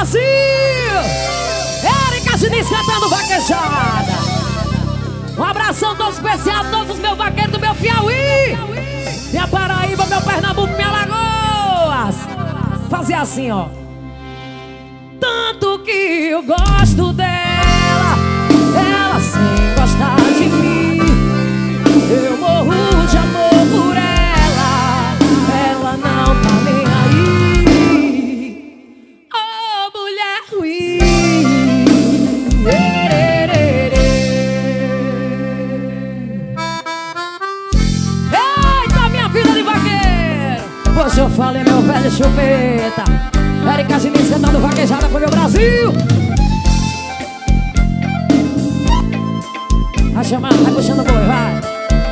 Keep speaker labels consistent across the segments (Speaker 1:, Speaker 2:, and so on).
Speaker 1: Brasil! Érica Diniz cantando vaquejada. Um abração todo especial a todos os meus vaqueiros do meu Piauí, minha Paraíba, meu Pernambuco, minha Lagoas. Fazer assim, ó. Tanto que eu gosto dela, ela sem gostar de mim. Eu morro de amor por ela, ela não tá nem aí. Oh, mulher ruim. Eita, minha vida de vaqueiro. Hoje eu falei, meu velho chupeta. Érica Diniz cantando vaquejada pro meu Brasil. Vai chamando, vai puxando o boi, vai.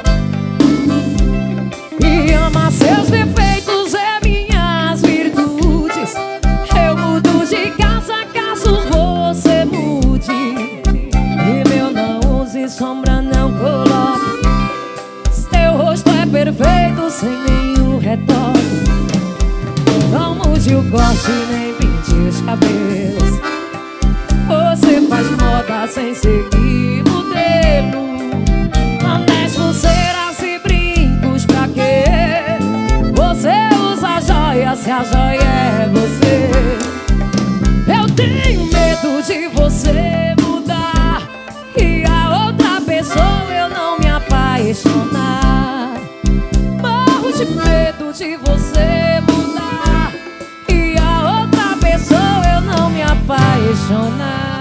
Speaker 1: E ama seus defeitos é minhas virtudes. Eu mudo de casa caso você mude. E meu não use sombra, não coloque. Seu rosto é perfeito sem nenhum retoque. Não mude o corte nem pinte os cabelos. Você faz moda sem seguir modelo. Anéis, pulseiras e brincos pra quê? Você usa joia se a joia é você. Eu tenho medo de você mudar e a outra pessoa eu não me apaixonar. Morro de medo de você mudar e a outra pessoa eu não me apaixonar.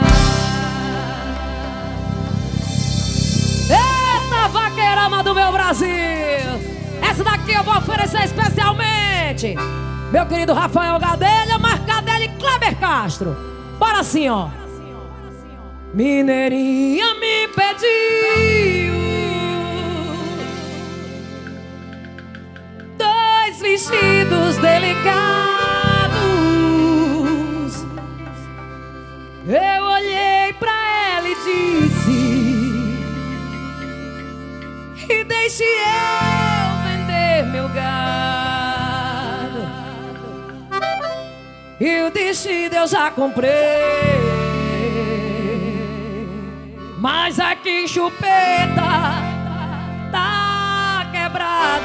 Speaker 1: Eita, vaqueirama do meu Brasil! Essa daqui eu vou oferecer especialmente meu querido Rafael Gadelha, Marco Gadelha e Kleber Castro. Bora assim, ó. Mineirinha me pediu 2 vestidos delicados. Eu olhei pra ela e disse: e deixe eu vender meu gado. E o vestido eu já comprei, mas aqui em Chupeta tá quebrado.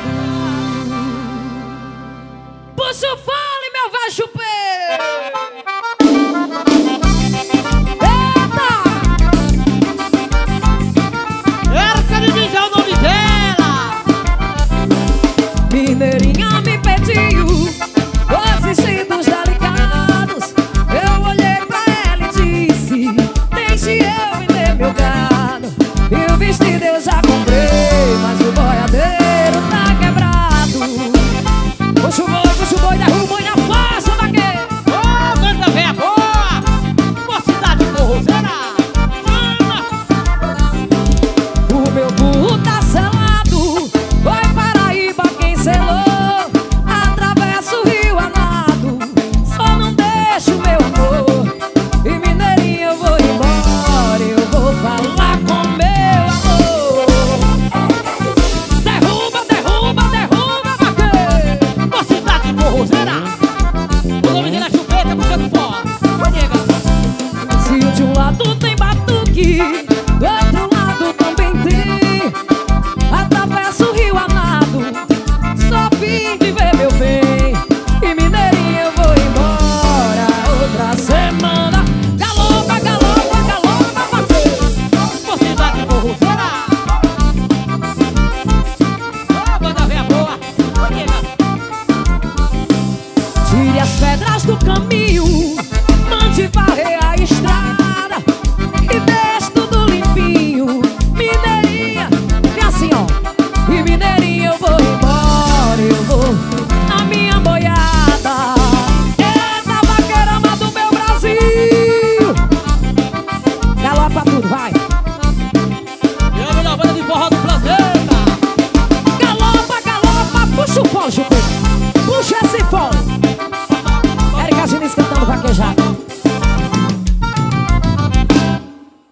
Speaker 1: Puxa o fole, meu velho chupeta. Mineirinha me pediu 2 vestidos delicados. Eu olhei pra ela e disse: deixe eu vender meu gado. E o vestido eu já comprei, mas o boiadeiro tá quebrado. Puxa o boi, derruba o boi na força, vaqueiro.
Speaker 2: Ô, banda véia boa! Mocidade forrozeira!
Speaker 1: O meu burro tá selado, foi Paraíba quem selou. Atravesso o rio a nado, só não deixo meu amor. E Mineirinha eu vou embora, eu vou falar com meu amor. Derruba, derruba, derruba, vaqueiro.
Speaker 2: Mocidade forrozeira! O nome dele é Chupeta, puxando fora. Vai, nega!
Speaker 1: Se de um lado tem batuque, do outro lado também tem. Atravesso o rio a nado, só vim viver meu bem. E Mineirinha eu vou embora outra semana. Galopa, galopa, galopa, vaqueiro.
Speaker 2: Mocidade forrozeira! Ô, banda véia boa! Vai, nega!
Speaker 1: Tire as pedras do caminho.